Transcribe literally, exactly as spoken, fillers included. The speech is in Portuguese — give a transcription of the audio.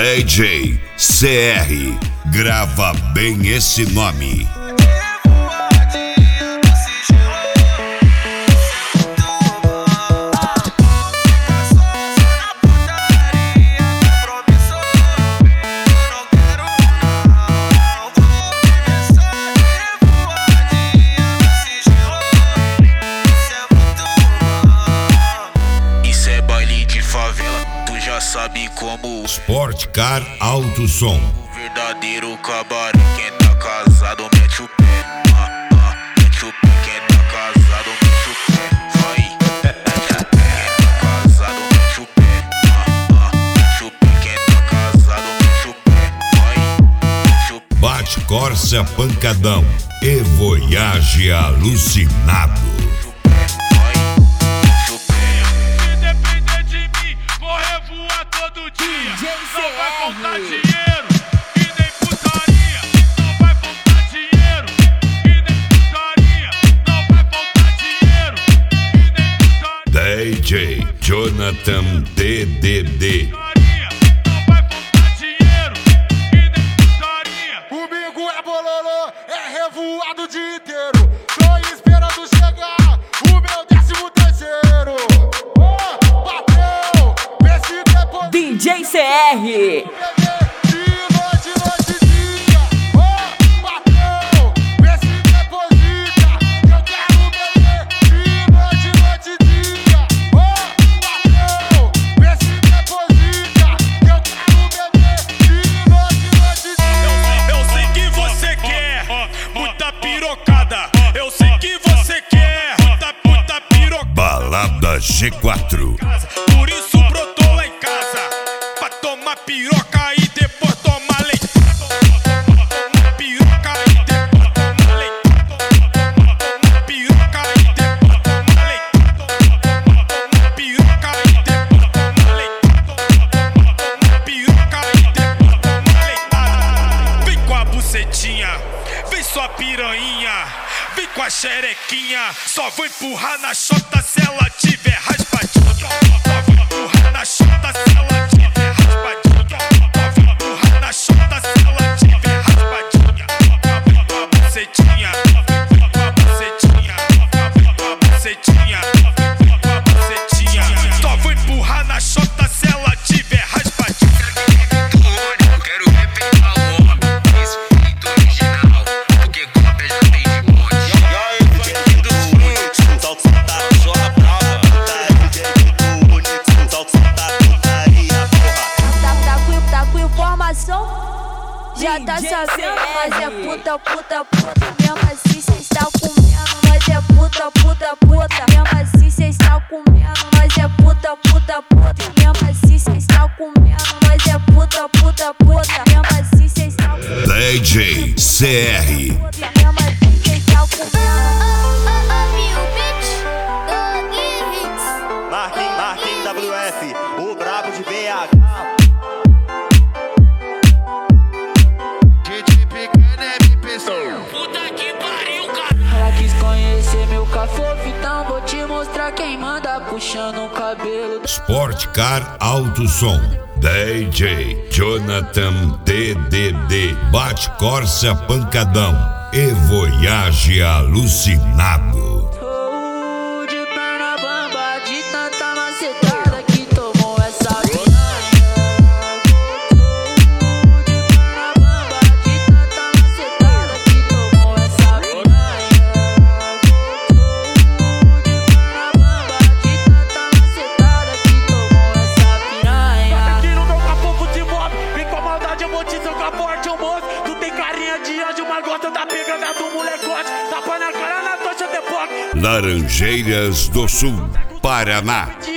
D J C R, grava bem esse nome. Sabe como Sport Car Alto Som. Verdadeiro cabaré. Quem tá casado mete o pé. Ah, ah, mete o pé. Quem tá casado mete o pé. Vai. Quem tá casado mete o pé. Ah, ah, mete o pé. Quem tá casado mete o pé. Vai. Mete o pé. Bate Corsa pancadão e Voyage alucinado. Não vai faltar dinheiro e nem putaria. Não vai faltar dinheiro e nem putaria. Não vai faltar dinheiro e nem putaria. D J Jonathan D D D. Não vai faltar dinheiro e nem putaria. Comigo é bololô, é revoado o dia inteiro. Tô esperando chegar o meu décimo terceiro. Oh, bateu, esse depois D J C R. Balada G quatro. Por isso brotou lá em casa, pra tomar piroca e depois tomar leite. Piroca e depois tomar leite. Piroca e depois tomar leite. Piroca e depois tomar leite. Piroca e depois tomar leite. Vem com a bucetinha, vem sua piranha, vem com a xerequinha. Só vou empurrar na chota se ela tiver raspadinha. Só vou empurrar na chota se ela tiver raspadinha. Só vou empurrar na chota se ela tiver raspadinha. Vem com a bucetinha, vem com a bucetinha, vem com a bucetinha, vem com a bucetinha. Só vou empurrar na chota se ela tiver raspadinha. Eu quero ver pegar o homem, esse feito original, porque cópia já tem de monte. E aí, vai do bonito, só que cê tá joga brava. Tá bonito, só que cê tá putaria, porra. Tá, tá, com, tá com informação? Já tá sabendo, mas é puta, puta, puta. Mesmo assim cê está comendo, mas é puta, puta, puta. Mesmo assim cê está comendo, mas é puta, puta, puta. Mesmo assim cê está comendo, mas é puta, puta, puta. Mesmo assim cê está comendo. D J C R. Mesmo assim cê está comendo. Marquinhos, Marquinhos W F, o brabo de B H. Gente pequena é me pessoa. Puta que pariu, cara. Ela quis conhecer meu cafofo, então vou te mostrar quem manda puxando o cabelo. Sport Car Alto Som. D J Jonathan D D D. Bate Corsa pancadão e Voyage alucinado. Tô de perna bamba, de tanta macetada que tomou essa piranha. Tô de perna bamba, de tanta macetada que tomou essa piranha. Tô de perna bamba, de tanta macetada que tomou essa piranha. Aqui no meu capô de mob, vem com a maldade, eu vou te jogar forte, ô moço. Tu tem carinha de anjo, mas gosta da pegada do molecote. Tapa na cara na tocha de foco. Laranjeiras do Sul, Paraná.